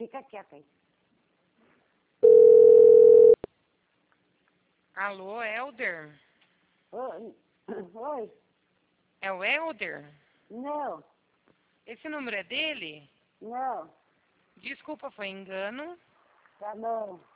Fica quieta aí. Alô, Helder? Oi? Oi? É o Helder? Não, Esse número é dele? não. Desculpa, foi engano. Tá bom.